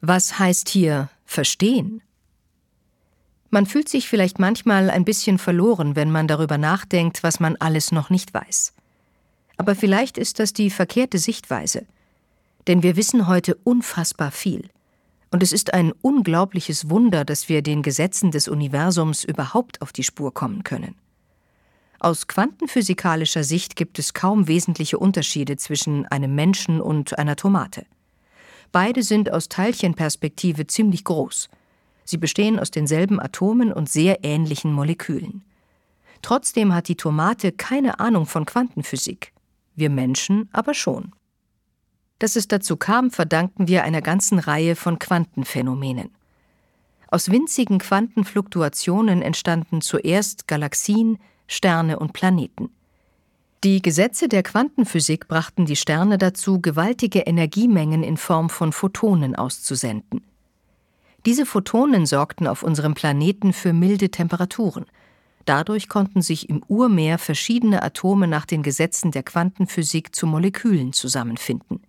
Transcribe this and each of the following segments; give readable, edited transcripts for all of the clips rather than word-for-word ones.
Was heißt hier verstehen? Man fühlt sich vielleicht manchmal ein bisschen verloren, wenn man darüber nachdenkt, was man alles noch nicht weiß. Aber vielleicht ist das die verkehrte Sichtweise. Denn wir wissen heute unfassbar viel. Und es ist ein unglaubliches Wunder, dass wir den Gesetzen des Universums überhaupt auf die Spur kommen können. Aus quantenphysikalischer Sicht gibt es kaum wesentliche Unterschiede zwischen einem Menschen und einer Tomate. Beide sind aus Teilchenperspektive ziemlich groß. Sie bestehen aus denselben Atomen und sehr ähnlichen Molekülen. Trotzdem hat die Tomate keine Ahnung von Quantenphysik. Wir Menschen aber schon. Dass es dazu kam, verdanken wir einer ganzen Reihe von Quantenphänomenen. Aus winzigen Quantenfluktuationen entstanden zuerst Galaxien, Sterne und Planeten. Die Gesetze der Quantenphysik brachten die Sterne dazu, gewaltige Energiemengen in Form von Photonen auszusenden. Diese Photonen sorgten auf unserem Planeten für milde Temperaturen. Dadurch konnten sich im Urmeer verschiedene Atome nach den Gesetzen der Quantenphysik zu Molekülen zusammenfinden.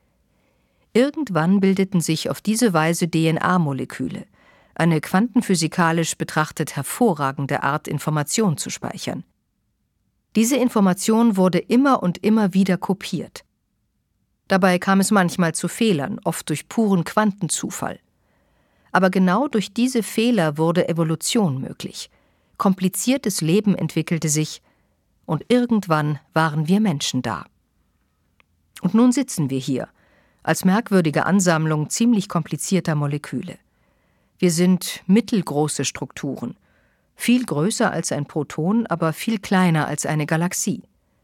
Irgendwann bildeten sich auf diese Weise DNA-Moleküle, eine quantenphysikalisch betrachtet hervorragende Art, Information zu speichern. Diese Information wurde immer und immer wieder kopiert. Dabei kam es manchmal zu Fehlern, oft durch puren Quantenzufall. Aber genau durch diese Fehler wurde Evolution möglich. Kompliziertes Leben entwickelte sich und irgendwann waren wir Menschen da. Und nun sitzen wir hier, als merkwürdige Ansammlung ziemlich komplizierter Moleküle. Wir sind mittelgroße Strukturen, viel größer als ein Proton, aber viel kleiner als eine Galaxie.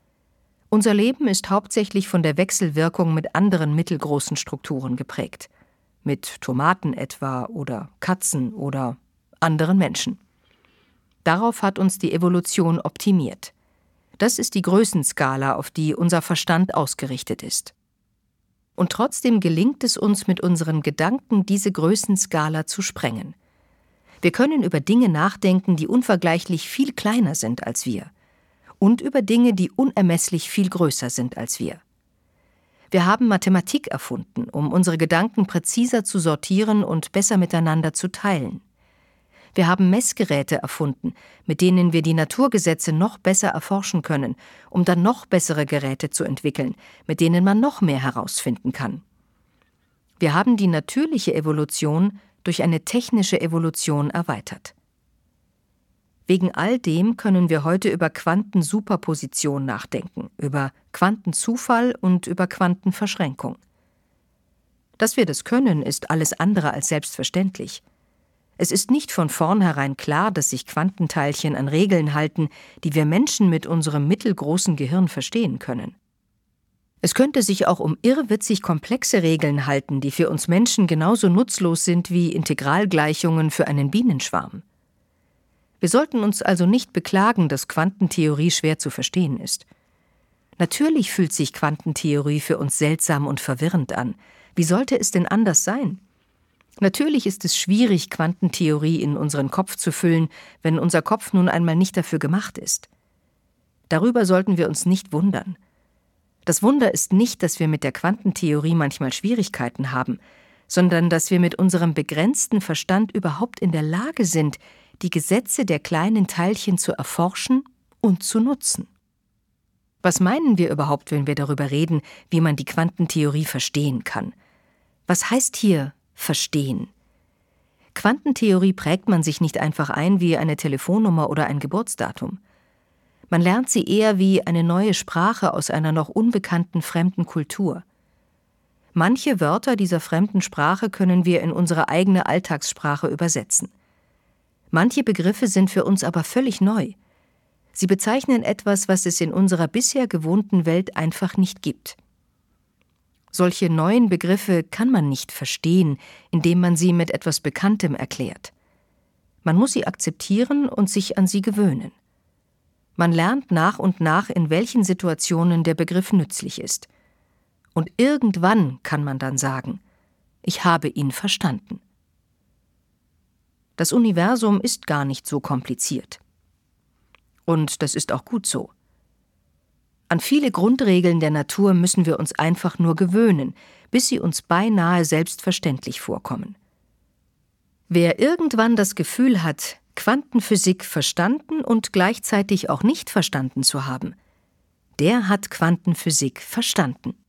Unser Leben ist hauptsächlich von der Wechselwirkung mit anderen mittelgroßen Strukturen geprägt. Mit Tomaten etwa oder Katzen oder anderen Menschen. Darauf hat uns die Evolution optimiert. Das ist die Größenskala, auf die unser Verstand ausgerichtet ist. Und trotzdem gelingt es uns mit unseren Gedanken, diese Größenskala zu sprengen. Wir können über Dinge nachdenken, die unvergleichlich viel kleiner sind als wir. Und über Dinge, die unermesslich viel größer sind als wir. Wir haben Mathematik erfunden, um unsere Gedanken präziser zu sortieren und besser miteinander zu teilen. Wir haben Messgeräte erfunden, mit denen wir die Naturgesetze noch besser erforschen können, um dann noch bessere Geräte zu entwickeln, mit denen man noch mehr herausfinden kann. Wir haben die natürliche Evolution durch eine technische Evolution erweitert. Wegen all dem können wir heute über Quantensuperposition nachdenken, über Quantenzufall und über Quantenverschränkung. Dass wir das können, ist alles andere als selbstverständlich. Es ist nicht von vornherein klar, dass sich Quantenteilchen an Regeln halten, die wir Menschen mit unserem mittelgroßen Gehirn verstehen können. Es könnte sich auch um irrwitzig komplexe Regeln halten, die für uns Menschen genauso nutzlos sind wie Integralgleichungen für einen Bienenschwarm. Wir sollten uns also nicht beklagen, dass Quantentheorie schwer zu verstehen ist. Natürlich fühlt sich Quantentheorie für uns seltsam und verwirrend an. Wie sollte es denn anders sein? Natürlich ist es schwierig, Quantentheorie in unseren Kopf zu füllen, wenn unser Kopf nun einmal nicht dafür gemacht ist. Darüber sollten wir uns nicht wundern. Das Wunder ist nicht, dass wir mit der Quantentheorie manchmal Schwierigkeiten haben, sondern dass wir mit unserem begrenzten Verstand überhaupt in der Lage sind, die Gesetze der kleinen Teilchen zu erforschen und zu nutzen. Was meinen wir überhaupt, wenn wir darüber reden, wie man die Quantentheorie verstehen kann? Was heißt hier verstehen? Quantentheorie prägt man sich nicht einfach ein wie eine Telefonnummer oder ein Geburtsdatum. Man lernt sie eher wie eine neue Sprache aus einer noch unbekannten fremden Kultur. Manche Wörter dieser fremden Sprache können wir in unsere eigene Alltagssprache übersetzen. Manche Begriffe sind für uns aber völlig neu. Sie bezeichnen etwas, was es in unserer bisher gewohnten Welt einfach nicht gibt. Solche neuen Begriffe kann man nicht verstehen, indem man sie mit etwas Bekanntem erklärt. Man muss sie akzeptieren und sich an sie gewöhnen. Man lernt nach und nach, in welchen Situationen der Begriff nützlich ist. Und irgendwann kann man dann sagen, ich habe ihn verstanden. Das Universum ist gar nicht so kompliziert. Und das ist auch gut so. An viele Grundregeln der Natur müssen wir uns einfach nur gewöhnen, bis sie uns beinahe selbstverständlich vorkommen. Wer irgendwann das Gefühl hat, Quantenphysik verstanden und gleichzeitig auch nicht verstanden zu haben, der hat Quantenphysik verstanden.